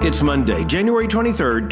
It's Monday, January 23rd,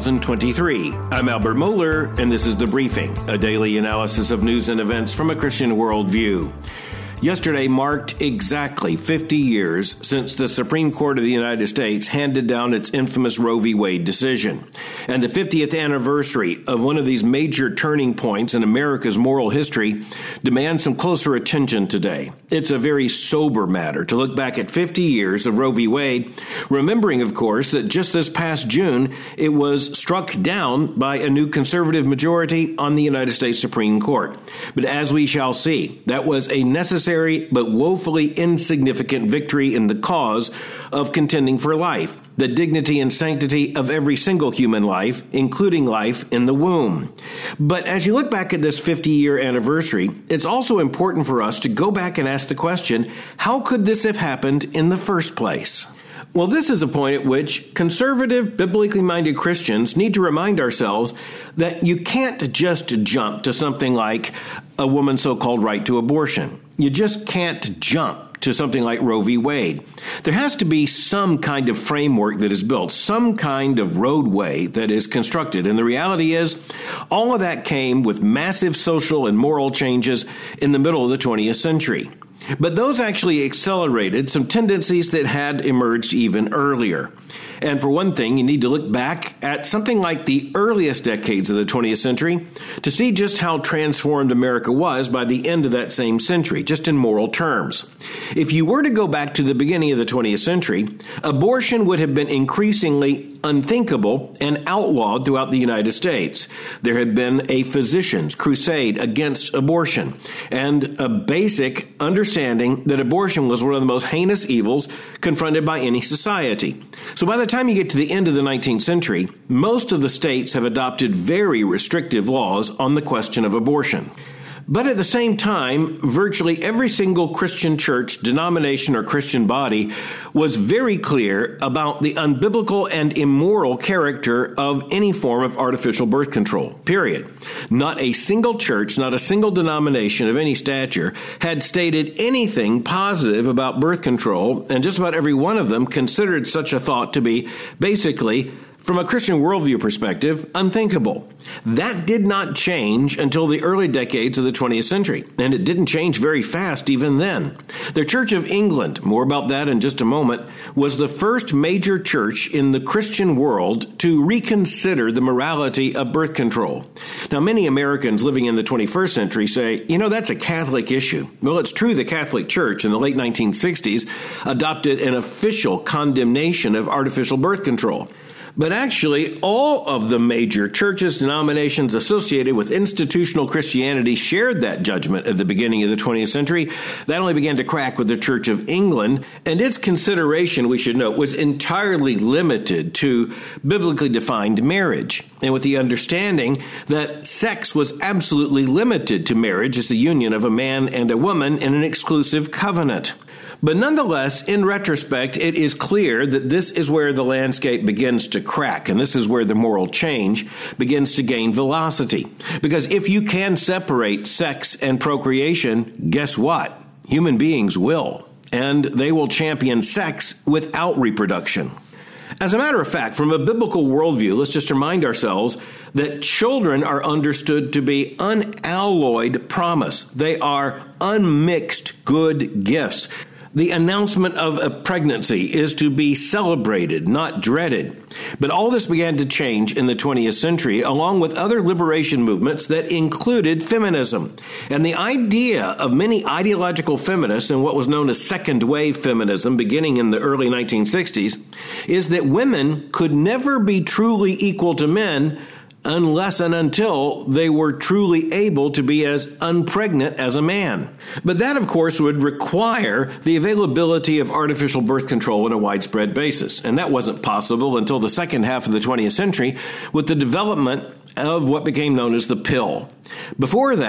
2023. I'm Albert Mohler, and this is The Briefing, a daily analysis of news and events from a Christian worldview. Yesterday marked exactly 50 years since the Supreme Court of the United States handed down its infamous Roe v. Wade decision. And the 50th anniversary of one of these major turning points in America's moral history demands some closer attention today. It's a very sober matter to look back at 50 years of Roe v. Wade, remembering, of course, that just this past June, it was struck down by a new conservative majority on the United States Supreme Court. But as we shall see, that was a necessary but woefully insignificant victory in the cause of contending for life, the dignity and sanctity of every single human life, including life in the womb. But as you look back at this 50-year anniversary, it's also important for us to go back and ask the question, how could this have happened in the first place? Well, this is a point at which conservative, biblically minded Christians need to remind ourselves that you can't just jump to something like a woman's so-called right to abortion. You just can't jump to something like Roe v. Wade. There has to be some kind of framework that is built, some kind of roadway that is constructed. And the reality is, all of that came with massive social and moral changes in the middle of the 20th century. But those actually accelerated some tendencies that had emerged even earlier. And for one thing, you need to look back at something like the earliest decades of the 20th century to see just how transformed America was by the end of that same century, just in moral terms. If you were to go back to the beginning of the 20th century, abortion would have been increasingly unthinkable and outlawed throughout the United States. There had been a physicians' crusade against abortion and a basic understanding that abortion was one of the most heinous evils confronted by any society. So by the time you get to the end of the 19th century, most of the states have adopted very restrictive laws on the question of abortion. But at the same time, virtually every single Christian church, denomination, or Christian body was very clear about the unbiblical and immoral character of any form of artificial birth control, period. Not a single church, not a single denomination of any stature had stated anything positive about birth control, and just about every one of them considered such a thought to be basically, from a Christian worldview perspective, unthinkable. That did not change until the early decades of the 20th century, and it didn't change very fast even then. The Church of England, more about that in just a moment, was the first major church in the Christian world to reconsider the morality of birth control. Now, many Americans living in the 21st century say, that's a Catholic issue. Well, it's true the Catholic Church in the late 1960s adopted an official condemnation of artificial birth control. But actually, all of the major churches, denominations associated with institutional Christianity shared that judgment at the beginning of the 20th century. That only began to crack with the Church of England, and its consideration, we should note, was entirely limited to biblically defined marriage, and with the understanding that sex was absolutely limited to marriage as the union of a man and a woman in an exclusive covenant. But nonetheless, in retrospect, it is clear that this is where the landscape begins to crack, and this is where the moral change begins to gain velocity. Because if you can separate sex and procreation, guess what? Human beings will, and they will champion sex without reproduction. As a matter of fact, from a biblical worldview, let's just remind ourselves that children are understood to be unalloyed promise. They are unmixed good gifts. The announcement of a pregnancy is to be celebrated, not dreaded. But all this began to change in the 20th century, along with other liberation movements that included feminism. And the idea of many ideological feminists in what was known as second wave feminism, beginning in the early 1960s, is that women could never be truly equal to men unless and until they were truly able to be as unpregnant as a man. But that, of course, would require the availability of artificial birth control on a widespread basis. And that wasn't possible until the second half of the 20th century with the development of what became known as the pill. Before that,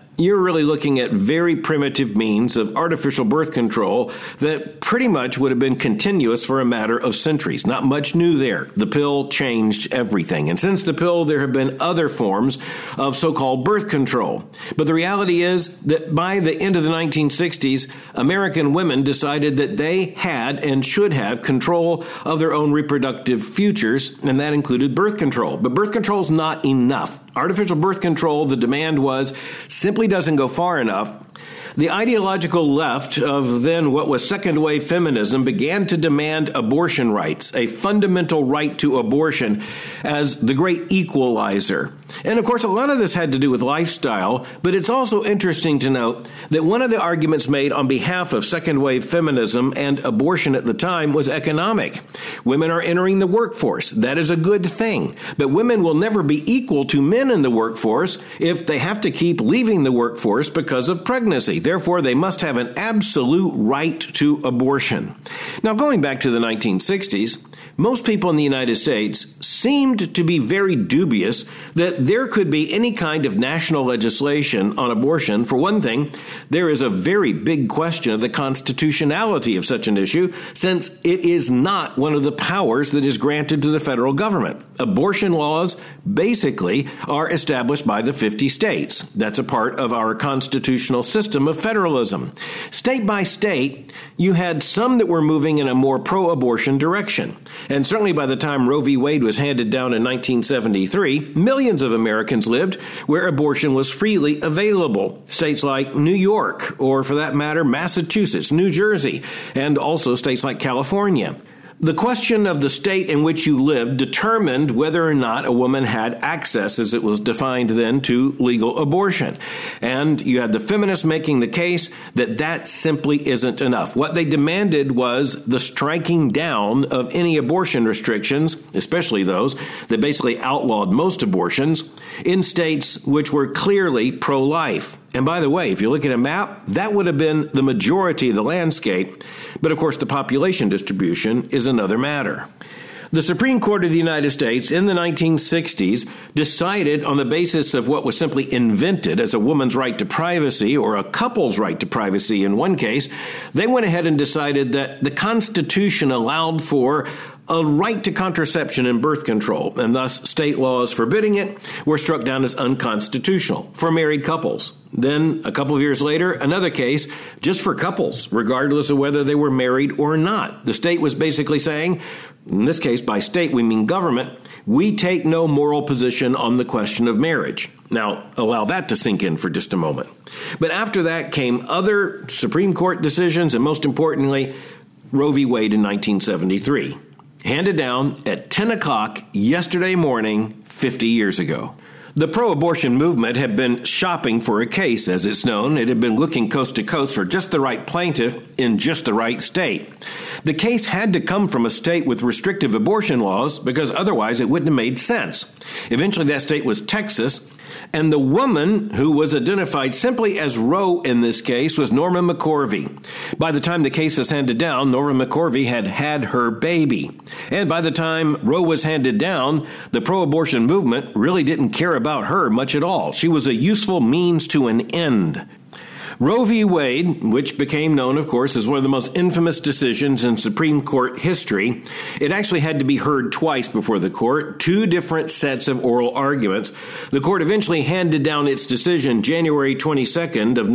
you're really looking at very primitive means of artificial birth control that pretty much would have been continuous for a matter of centuries. Not much new there. The pill changed everything. And since the pill, there have been other forms of so-called birth control. But the reality is that by the end of the 1960s, American women decided that they had and should have control of their own reproductive futures, and that included birth control. But birth control is not enough. Artificial birth control, the demand was, simply doesn't go far enough. The ideological left of then what was second-wave feminism began to demand abortion rights, a fundamental right to abortion, as the great equalizer. And of course, a lot of this had to do with lifestyle, but it's also interesting to note that one of the arguments made on behalf of second-wave feminism and abortion at the time was economic. Women are entering the workforce. That is a good thing. But women will never be equal to men in the workforce if they have to keep leaving the workforce because of pregnancy. Therefore, they must have an absolute right to abortion. Now, going back to the 1960s, most people in the United States seemed to be very dubious that there could be any kind of national legislation on abortion. For one thing, there is a very big question of the constitutionality of such an issue, since it is not one of the powers that is granted to the federal government. Abortion laws basically are established by the 50 states. That's a part of our constitutional system of federalism. State by state, you had some that were moving in a more pro-abortion direction. And certainly by the time Roe v. Wade was handed down in 1973, millions of Americans lived where abortion was freely available. States like New York, or for that matter, Massachusetts, New Jersey, and also states like California. The question of the state in which you lived determined whether or not a woman had access, as it was defined then, to legal abortion. And you had the feminists making the case that that simply isn't enough. What they demanded was the striking down of any abortion restrictions, especially those that basically outlawed most abortions, in states which were clearly pro-life. And by the way, if you look at a map, that would have been the majority of the landscape. But of course, the population distribution is another matter. The Supreme Court of the United States in the 1960s decided on the basis of what was simply invented as a woman's right to privacy or a couple's right to privacy in one case. They went ahead and decided that the Constitution allowed for a right to contraception and birth control, and thus state laws forbidding it were struck down as unconstitutional for married couples. Then, a couple of years later, another case just for couples, regardless of whether they were married or not. The state was basically saying, in this case, by state, we mean government, we take no moral position on the question of marriage. Now, allow that to sink in for just a moment. But after that came other Supreme Court decisions, and most importantly, Roe v. Wade in 1973. Handed down at 10 o'clock yesterday morning, 50 years ago. The pro-abortion movement had been shopping for a case, as it's known. It had been looking coast to coast for just the right plaintiff in just the right state. The case had to come from a state with restrictive abortion laws because otherwise it wouldn't have made sense. Eventually that state was Texas, and the woman who was identified simply as Roe in this case was Norma McCorvey. By the time the case was handed down, Norma McCorvey had had her baby. And by the time Roe was handed down, the pro-abortion movement really didn't care about her much at all. She was a useful means to an end. Roe v. Wade, which became known, of course, as one of the most infamous decisions in Supreme Court history, it actually had to be heard twice before the court, 2 different sets of oral arguments. The court eventually handed down its decision January 22nd of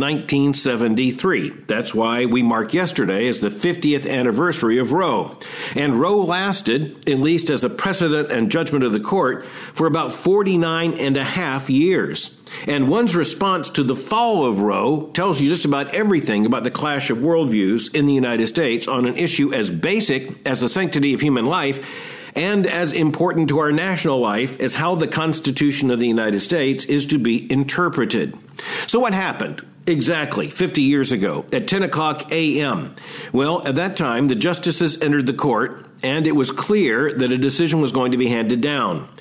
1973. That's why we mark yesterday as the 50th anniversary of Roe. And Roe lasted, at least as a precedent and judgment of the court, for about 49 and a half years. And one's response to the fall of Roe tells you just about everything about the clash of worldviews in the United States on an issue as basic as the sanctity of human life and as important to our national life as how the Constitution of the United States is to be interpreted. So what happened? Exactly 50 years ago at 10 o'clock a.m. Well, at that time, the justices entered the court, and it was clear that a decision was going to be handed down.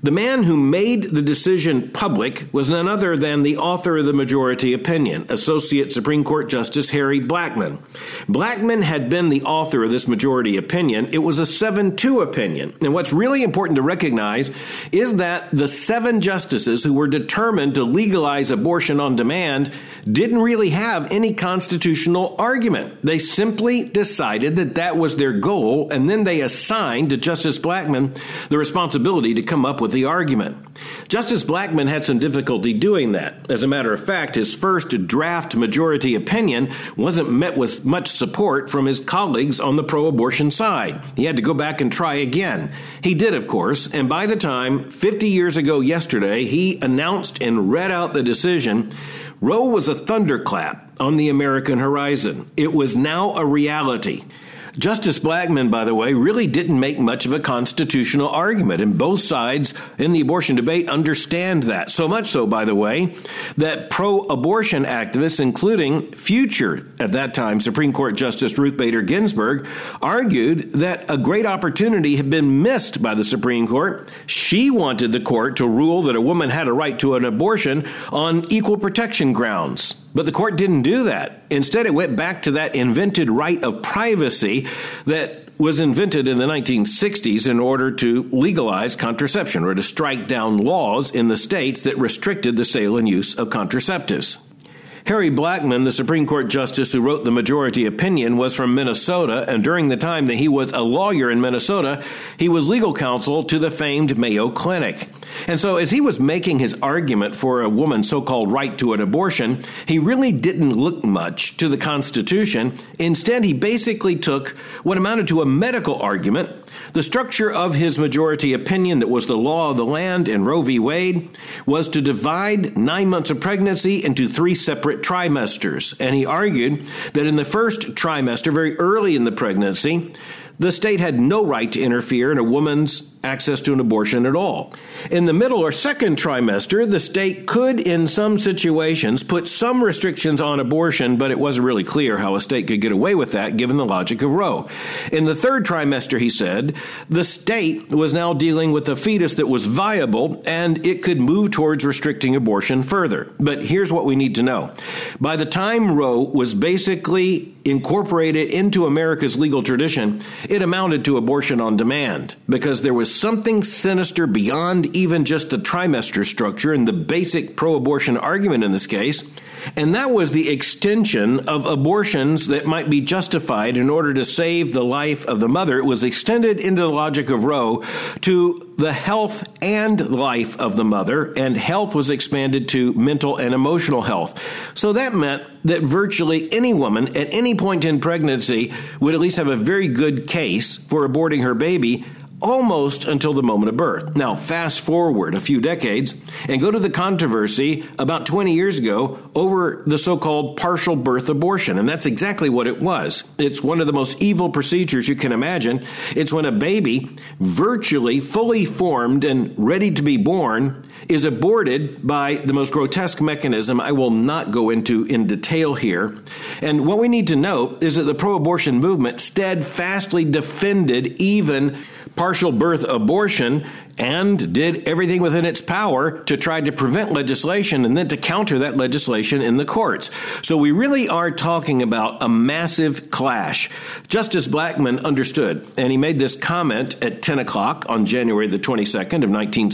The man who made the decision public was none other than the author of the majority opinion, Associate Supreme Court Justice Harry Blackmun. Blackmun had been the author of this majority opinion. It was a 7-2 opinion. And what's really important to recognize is that the 7 justices who were determined to legalize abortion on demand didn't really have any constitutional argument. They simply decided that that was their goal, and then they assigned to Justice Blackmun the responsibility to come up with the argument. Justice Blackmun had some difficulty doing that. As a matter of fact, his first draft majority opinion wasn't met with much support from his colleagues on the pro-abortion side. He had to go back and try again. He did, of course, and by the time, 50 years ago yesterday, he announced and read out the decision, Roe was a thunderclap on the American horizon. It was now a reality. Justice Blackmun, by the way, really didn't make much of a constitutional argument, and both sides in the abortion debate understand that. So much so, by the way, that pro-abortion activists, including future, at that time, Supreme Court Justice Ruth Bader Ginsburg, argued that a great opportunity had been missed by the Supreme Court. She wanted the court to rule that a woman had a right to an abortion on equal protection grounds. But the court didn't do that. Instead, it went back to that invented right of privacy that was invented in the 1960s in order to legalize contraception or to strike down laws in the states that restricted the sale and use of contraceptives. Harry Blackmun, the Supreme Court justice who wrote the majority opinion, was from Minnesota, and during the time that he was a lawyer in Minnesota, he was legal counsel to the famed Mayo Clinic. And so as he was making his argument for a woman's so-called right to an abortion, he really didn't look much to the Constitution. Instead, he basically took what amounted to a medical argument. The structure of his majority opinion, that was the law of the land in Roe v. Wade, was to divide 9 months of pregnancy into 3 separate trimesters. And he argued that in the first trimester, very early in the pregnancy, the state had no right to interfere in a woman's access to an abortion at all. In the middle or second trimester, the state could, in some situations, put some restrictions on abortion, but it wasn't really clear how a state could get away with that, given the logic of Roe. In the third trimester, he said, the state was now dealing with a fetus that was viable, and it could move towards restricting abortion further. But here's what we need to know. By the time Roe was basically incorporated into America's legal tradition, it amounted to abortion on demand, because there was something sinister beyond even just the trimester structure and the basic pro-abortion argument in this case, and that was the extension of abortions that might be justified in order to save the life of the mother. It was extended into the logic of Roe to the health and life of the mother, and health was expanded to mental and emotional health. So that meant that virtually any woman at any point in pregnancy would at least have a very good case for aborting her baby, almost until the moment of birth. Now, fast forward a few decades and go to the controversy about 20 years ago over the so-called partial birth abortion. And that's exactly what it was. It's one of the most evil procedures you can imagine. It's when a baby, virtually fully formed and ready to be born, is aborted by the most grotesque mechanism I will not go into in detail here. And what we need to note is that the pro-abortion movement steadfastly defended even partial birth abortion and did everything within its power to try to prevent legislation and then to counter that legislation in the courts. So we really are talking about a massive clash. Justice Blackmun understood, and he made this comment at 10 o'clock on January the 22nd of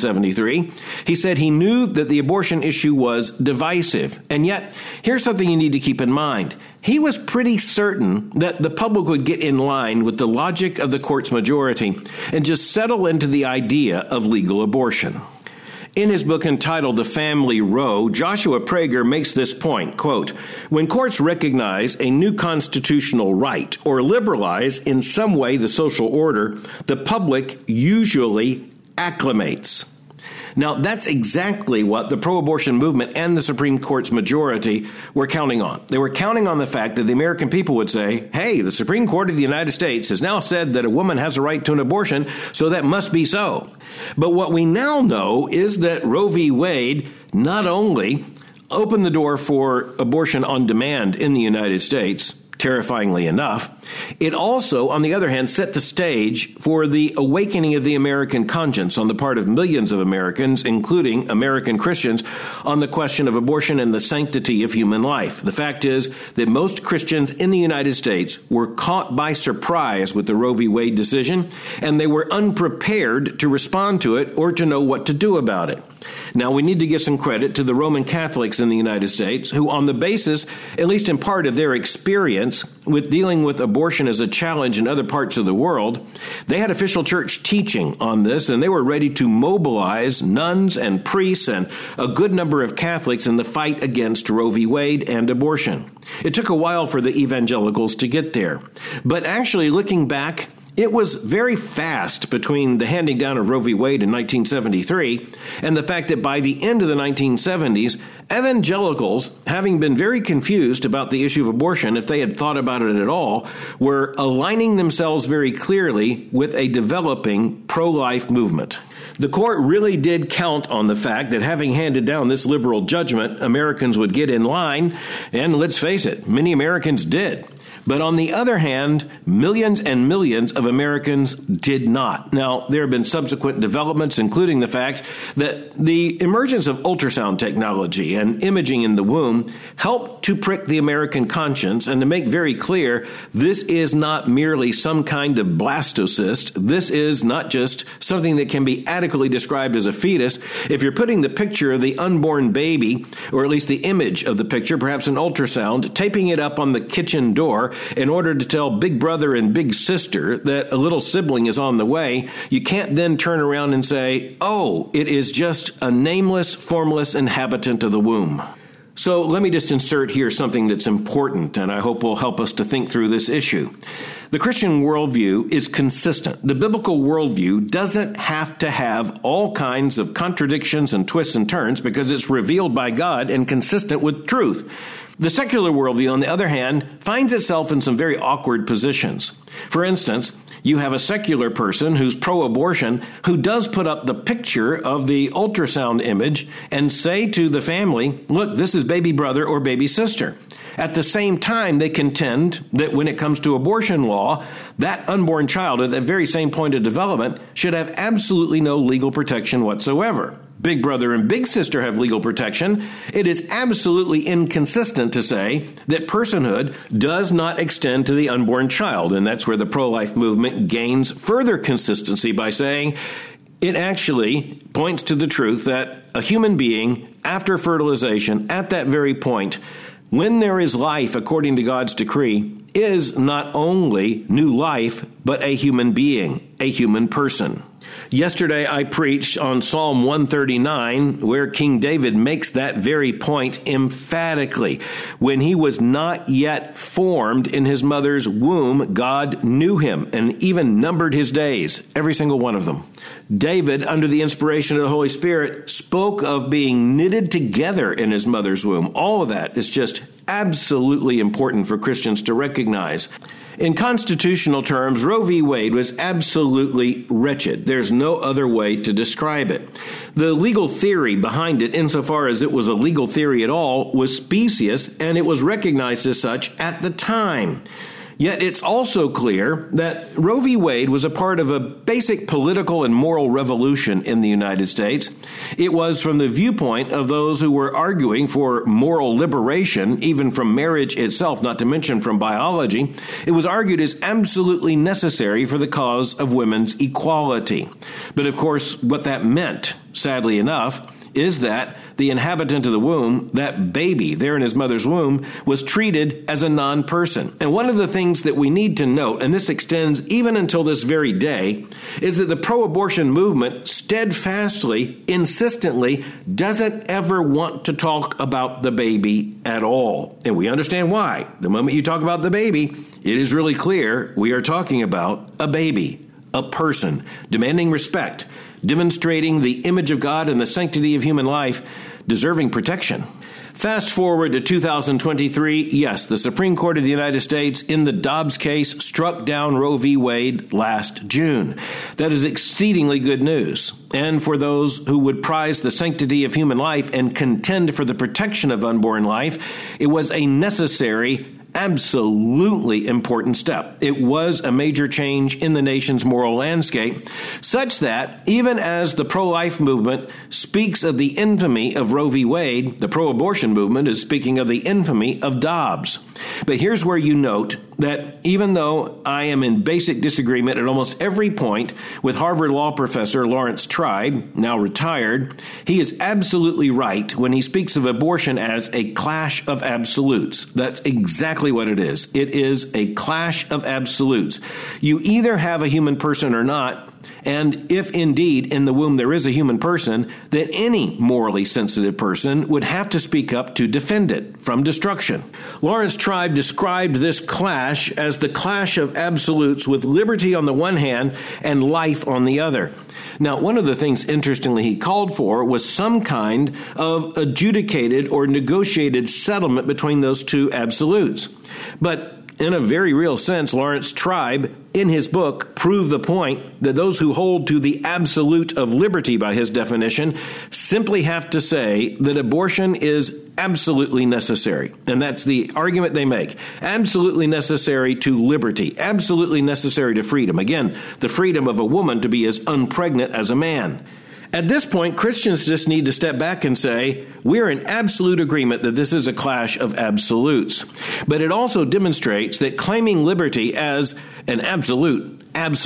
1973. He said he knew that the abortion issue was divisive. And yet, here's something you need to keep in mind. He was pretty certain that the public would get in line with the logic of the court's majority and just settle into the idea of legal abortion. In his book entitled The Family Roe, Joshua Prager makes this point, quote, when courts recognize a new constitutional right or liberalize in some way the social order, the public usually acclimates. Now, that's exactly what the pro-abortion movement and the Supreme Court's majority were counting on. They were counting on the fact that the American people would say, hey, the Supreme Court of the United States has now said that a woman has a right to an abortion, so that must be so. But what we now know is that Roe v. Wade not only opened the door for abortion on demand in the United States, terrifyingly enough. It also, on the other hand, set the stage for the awakening of the American conscience on the part of millions of Americans, including American Christians, on the question of abortion and the sanctity of human life. The fact is that most Christians in the United States were caught by surprise with the Roe v. Wade decision, and they were unprepared to respond to it or to know what to do about it. Now, we need to give some credit to the Roman Catholics in the United States who, on the basis, at least in part of their experience with dealing with abortion as a challenge in other parts of the world, they had official church teaching on this, and they were ready to mobilize nuns and priests and a good number of Catholics in the fight against Roe v. Wade and abortion. It took a while for the evangelicals to get there. But actually, looking back, it was very fast between the handing down of Roe v. Wade in 1973 and the fact that by the end of the 1970s, evangelicals, having been very confused about the issue of abortion, if they had thought about it at all, were aligning themselves very clearly with a developing pro-life movement. The court really did count on the fact that having handed down this liberal judgment, Americans would get in line, and let's face it, many Americans did. But on the other hand, millions and millions of Americans did not. Now, there have been subsequent developments, including the fact that the emergence of ultrasound technology and imaging in the womb helped to prick the American conscience and to make very clear this is not merely some kind of blastocyst. This is not just something that can be adequately described as a fetus. If you're putting the picture of the unborn baby, or at least the image of the picture, perhaps an ultrasound, taping it up on the kitchen door, in order to tell big brother and big sister that a little sibling is on the way, you can't then turn around and say, oh, it is just a nameless, formless inhabitant of the womb. So let me just insert here something that's important, and I hope will help us to think through this issue. The Christian worldview is consistent. The biblical worldview doesn't have to have all kinds of contradictions and twists and turns because it's revealed by God and consistent with truth. The secular worldview, on the other hand, finds itself in some very awkward positions. For instance, you have a secular person who's pro-abortion who does put up the picture of the ultrasound image and say to the family, look, this is baby brother or baby sister. At the same time, they contend that when it comes to abortion law, that unborn child at that very same point of development should have absolutely no legal protection whatsoever. Big brother and big sister have legal protection. It is absolutely inconsistent to say that personhood does not extend to the unborn child. And that's where the pro-life movement gains further consistency by saying it actually points to the truth that a human being, after fertilization, at that very point, when there is life according to God's decree, is not only new life, but a human being, a human person. Yesterday, I preached on Psalm 139, where King David makes that very point emphatically. When he was not yet formed in his mother's womb, God knew him and even numbered his days, every single one of them. David, under the inspiration of the Holy Spirit, spoke of being knitted together in his mother's womb. All of that is just absolutely important for Christians to recognize. In constitutional terms, Roe v. Wade was absolutely wretched. There's no other way to describe it. The legal theory behind it, insofar as it was a legal theory at all, was specious, and it was recognized as such at the time. Yet it's also clear that Roe v. Wade was a part of a basic political and moral revolution in the United States. It was from the viewpoint of those who were arguing for moral liberation, even from marriage itself, not to mention from biology. It was argued as absolutely necessary for the cause of women's equality. But of course, what that meant, sadly enough, is that the inhabitant of the womb, that baby there in his mother's womb, was treated as a non-person. And one of the things that we need to note, and this extends even until this very day, is that the pro-abortion movement steadfastly, insistently, doesn't ever want to talk about the baby at all. And we understand why. The moment you talk about the baby, it is really clear we are talking about a baby, a person, demanding respect, demonstrating the image of God and the sanctity of human life, deserving protection. Fast forward to 2023, yes, the Supreme Court of the United States in the Dobbs case struck down Roe v. Wade last June. That is exceedingly good news. And for those who would prize the sanctity of human life and contend for the protection of unborn life, it was a necessary absolutely important step. It was a major change in the nation's moral landscape, such that even as the pro-life movement speaks of the infamy of Roe v. Wade, the pro-abortion movement is speaking of the infamy of Dobbs. But here's where you note that even though I am in basic disagreement at almost every point with Harvard law professor Lawrence Tribe, now retired, he is absolutely right when he speaks of abortion as a clash of absolutes. That's exactly what it is. It is a clash of absolutes. You either have a human person or not, and if indeed in the womb there is a human person, then any morally sensitive person would have to speak up to defend it from destruction. Lawrence Tribe described this clash as the clash of absolutes with liberty on the one hand and life on the other. Now, one of the things, interestingly, he called for was some kind of adjudicated or negotiated settlement between those two absolutes. But in a very real sense, Lawrence Tribe, in his book, proved the point that those who hold to the absolute of liberty by his definition simply have to say that abortion is absolutely necessary. And that's the argument they make. Absolutely necessary to liberty. Absolutely necessary to freedom. Again, the freedom of a woman to be as unpregnant as a man. At this point, Christians just need to step back and say, we're in absolute agreement that this is a clash of absolutes. But it also demonstrates that claiming liberty as an absolute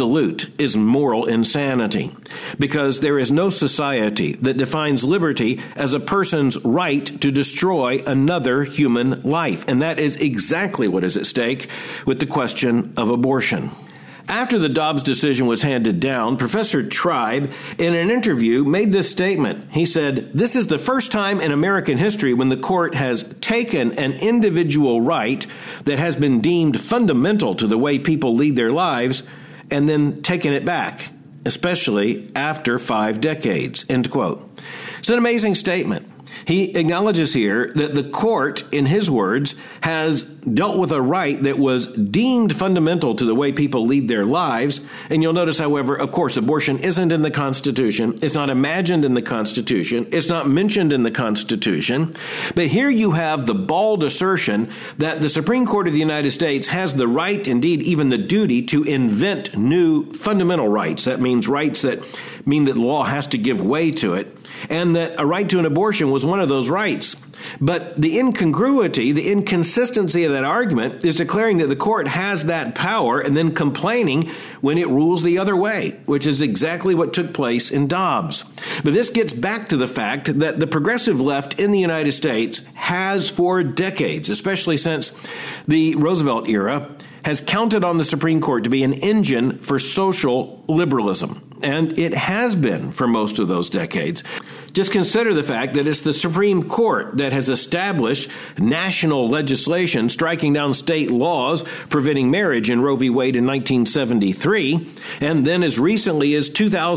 is moral insanity, because there is no society that defines liberty as a person's right to destroy another human life. And that is exactly what is at stake with the question of abortion. After the Dobbs decision was handed down, Professor Tribe, in an interview, made this statement. He said, "This is the first time in American history when the court has taken an individual right that has been deemed fundamental to the way people lead their lives and then taken it back, especially after 5 decades." End quote. It's an amazing statement. He acknowledges here that the court, in his words, has dealt with a right that was deemed fundamental to the way people lead their lives. And you'll notice, however, of course, abortion isn't in the Constitution. It's not imagined in the Constitution. It's not mentioned in the Constitution. But here you have the bald assertion that the Supreme Court of the United States has the right, indeed even the duty, to invent new fundamental rights. That means rights that mean that law has to give way to it, and that a right to an abortion was one of those rights. But the incongruity, the inconsistency of that argument is declaring that the court has that power and then complaining when it rules the other way, which is exactly what took place in Dobbs. But this gets back to the fact that the progressive left in the United States has for decades, especially since the Roosevelt era, has counted on the Supreme Court to be an engine for social liberalism. And it has been for most of those decades. Just consider the fact that it's the Supreme Court that has established national legislation striking down state laws preventing marriage in Roe v. Wade in 1973, and then as recently as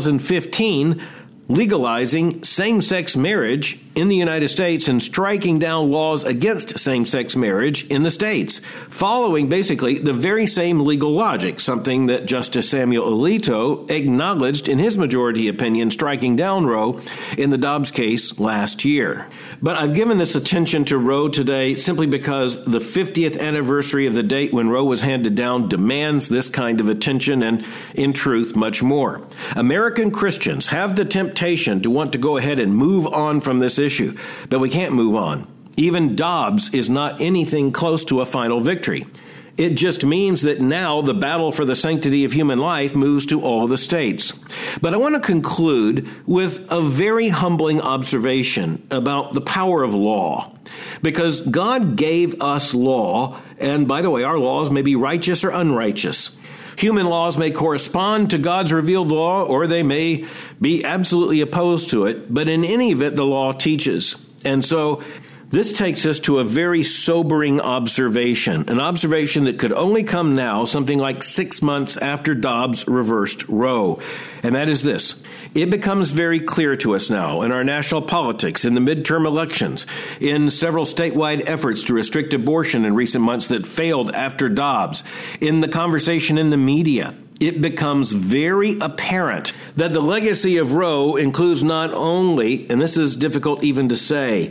2015, legalizing same-sex marriage in the United States and striking down laws against same-sex marriage in the states, following basically the very same legal logic, something that Justice Samuel Alito acknowledged in his majority opinion striking down Roe in the Dobbs case last year. But I've given this attention to Roe today simply because the 50th anniversary of the date when Roe was handed down demands this kind of attention and, in truth, much more. American Christians have the temptation to want to go ahead and move on from this issue, but we can't move on. Even Dobbs is not anything close to a final victory. It just means that now the battle for the sanctity of human life moves to all the states. But I want to conclude with a very humbling observation about the power of law. Because God gave us law, and by the way, our laws may be righteous or unrighteous. Human laws may correspond to God's revealed law, or they may be absolutely opposed to it. But in any event, the law teaches. And so this takes us to a very sobering observation, an observation that could only come now, something like 6 months after Dobbs reversed Roe. And that is this. It becomes very clear to us now in our national politics, in the midterm elections, in several statewide efforts to restrict abortion in recent months that failed after Dobbs, in the conversation in the media. It becomes very apparent that the legacy of Roe includes not only, and this is difficult even to say,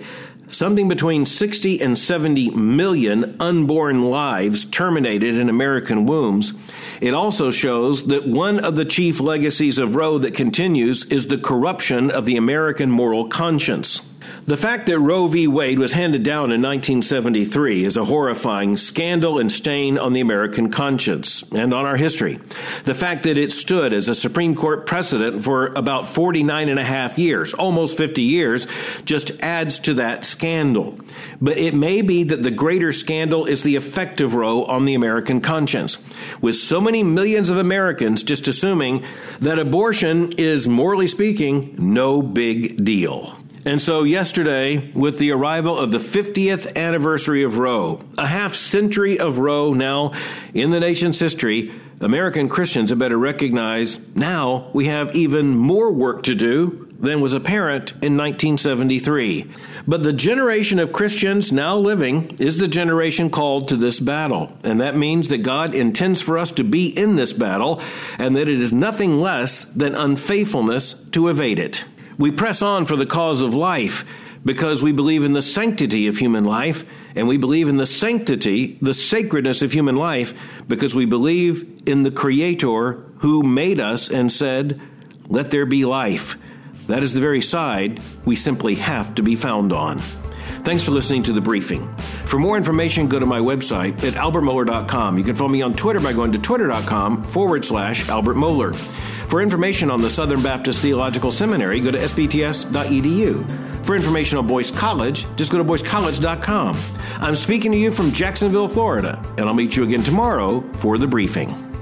something between 60 and 70 million unborn lives terminated in American wombs. It also shows that one of the chief legacies of Roe that continues is the corruption of the American moral conscience. The fact that Roe v. Wade was handed down in 1973 is a horrifying scandal and stain on the American conscience and on our history. The fact that it stood as a Supreme Court precedent for about 49 and a half years, almost 50 years, just adds to that scandal. But it may be that the greater scandal is the effect of Roe on the American conscience, with so many millions of Americans just assuming that abortion is, morally speaking, no big deal. And so yesterday, with the arrival of the 50th anniversary of Roe, a half century of Roe now in the nation's history, American Christians had better recognize now we have even more work to do than was apparent in 1973. But the generation of Christians now living is the generation called to this battle. And that means that God intends for us to be in this battle and that it is nothing less than unfaithfulness to evade it. We press on for the cause of life because we believe in the sanctity of human life, and we believe in the sanctity, the sacredness of human life, because we believe in the Creator who made us and said, "Let there be life." That is the very side we simply have to be found on. Thanks for listening to The Briefing. For more information, go to my website at albertmohler.com. You can follow me on Twitter by going to twitter.com/Albert Mohler. For information on the Southern Baptist Theological Seminary, go to sbts.edu. For information on Boyce College, just go to boycecollege.com. I'm speaking to you from Jacksonville, Florida, and I'll meet you again tomorrow for The Briefing.